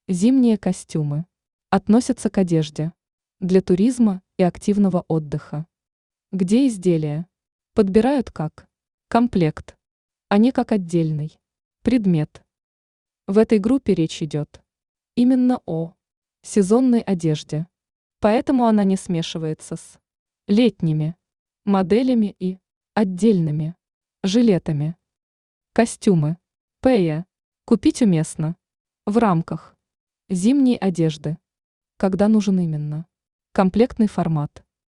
Зимние костюмы относятся к одежде для туризма и активного отдыха. Где изделия подбирают как комплект, а не как отдельный предмет. В этой группе речь идет именно о сезонной одежде, поэтому она не смешивается с летними моделями и отдельными жилетами. Костюмы. Пэя. Купить уместно. В рамках зимней одежды. Когда нужен именно комплектный формат.